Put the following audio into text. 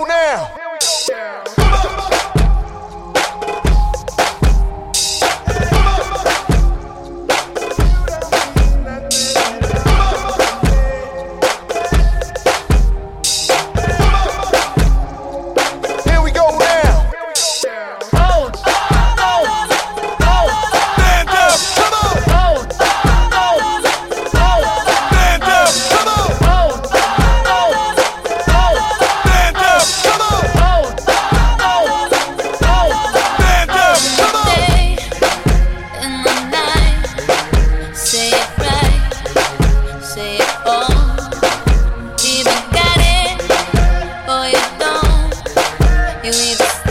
go now. Here we go now. Stand up, come on. Stand up, come on. Stand up, come on. Stand up, come on. In the night, say it right, say it all. Either got it or you don't. You either